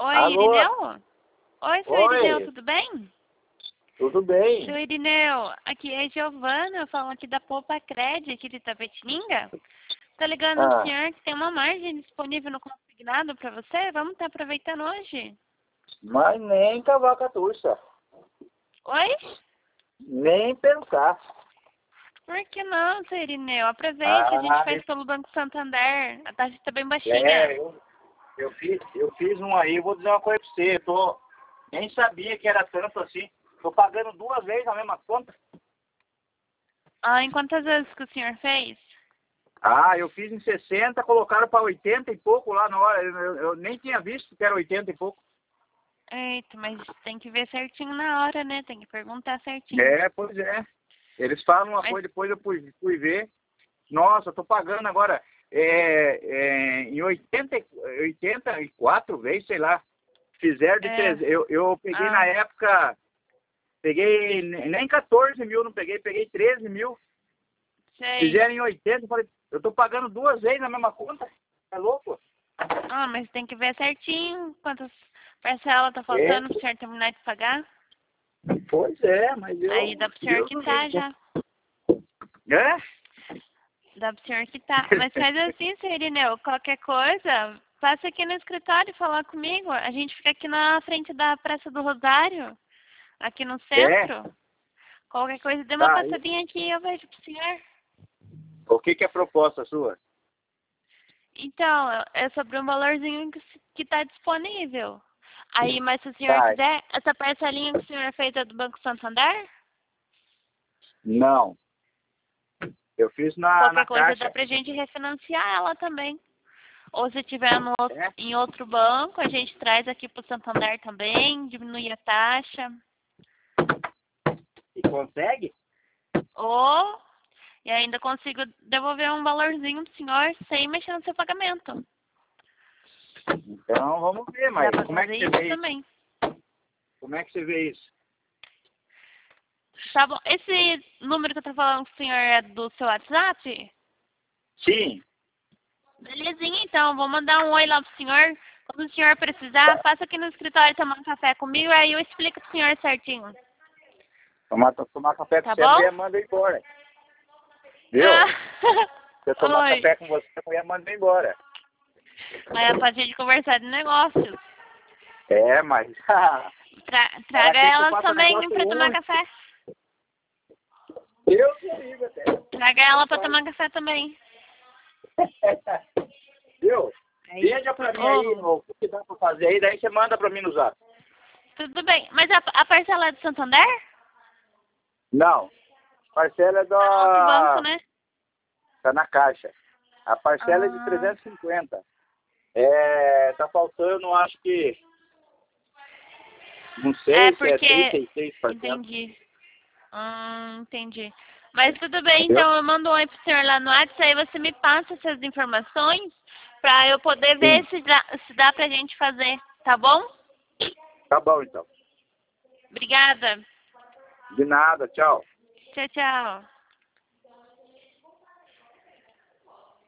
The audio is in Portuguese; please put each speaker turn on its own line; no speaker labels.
Oi,
Alô?
Irineu? Oi, seu
Oi.
Irineu, tudo bem?
Tudo bem?
Seu Irineu, aqui é Giovana, falando aqui da Poupa Cred, aqui de Itapetininga. Tô ligando pro
Ah,
senhor que tem uma margem disponível no consignado para você. Vamos estar aproveitando hoje?
mas nem cavaca turça.
Oi?
Nem pensar.
Por que não, seu Irineu? Aproveite, a gente
Ah,
faz pelo Banco Santander. A taxa está bem baixinha.
é, eu fiz um aí, vou dizer uma coisa pra você. Nem sabia que era tanto assim. Tô pagando 2 vezes a mesma conta.
Ah, em quantas vezes que o senhor fez?
Ah, eu fiz em 60, colocaram para 80 e pouco lá na hora. Eu nem tinha visto que era 80 e pouco.
Eita, mas tem que ver certinho na hora, né? Tem que perguntar certinho.
É, pois é. Eles falam uma
Mas,
coisa, depois eu fui ver. Nossa, eu tô pagando agora em 84 vezes, sei lá. Fizeram de
é,
13. Eu peguei na
ah,
época, peguei nem 14 mil, não peguei 13 mil.
sei.
Fizeram em 80, eu falei, eu tô pagando 2 vezes na mesma conta. É louco?
Ah, mas tem que ver certinho quantas parcelas tá
É,
faltando pro senhor terminar de pagar.
pois é, mas
Aí dá pro senhor
Deus do
quitar
livre.
já.
É?
Dá pro senhor quitar. Mas faz assim, seu Irineu, qualquer coisa, passa aqui no escritório e falar comigo. A gente fica aqui na frente da Praça do Rosário, aqui no
É,
centro. Qualquer coisa, dê uma
tá.
passadinha aqui e eu vejo pro senhor.
O que que é a proposta sua?
Então, é sobre um valorzinho que tá disponível. Aí, mas se o senhor
Tá,
quiser, essa parcelinha que o senhor fez é do Banco Santander?
não. Eu fiz na
Qualquer coisa dá
Caixa.
pra gente refinanciar ela também. Ou se tiver
É?
em outro banco, a gente traz aqui pro Santander também, diminui a taxa.
E consegue?
Ou, e ainda consigo devolver um valorzinho pro senhor sem mexer no seu pagamento.
Então vamos ver,
Dá
mas
pra
como é
fazer
que você
isso
vê isso?
também.
Como é que você vê isso?
Tá bom. Esse número que eu tô falando com o senhor é do seu WhatsApp?
Sim.
Belezinha, então. Vou mandar um oi lá pro senhor. Quando o senhor precisar, passa aqui no escritório tomar um café comigo, aí eu explico pro senhor certinho.
Tomar café com
Tá
você, a
bom?
mulher manda eu embora. Viu?
Ah,
Se eu tomar
oi.
café com você, a mulher manda eu embora.
Mas é pra gente conversar de negócios.
É, mas ela
Traga
quer que eu
elas
faça
também
negócio
pra tomar
ruim.
café.
Eu te ligo até.
Traga ela pra tomar café também.
Viu?
Aí.
Veja pra mim aí
Oh,
o que dá pra fazer aí, daí você manda pra mim no zap.
tudo bem. Mas a parcela é do Santander?
Não. Parcela é
Tá no outro banco,
da...
né?
Tá na Caixa. A parcela é de
Ah,
350. Tá faltando, acho que, não
é
sei se é
porque...
36%.
Entendi. Entendi. Mas tudo bem,
Entendeu?
então eu mando um oi pro senhor lá no WhatsApp, aí você me passa essas informações pra eu poder ver
Sim.
se dá pra gente fazer, tá bom?
Tá bom, então.
Obrigada.
De nada, tchau.
Tchau, tchau.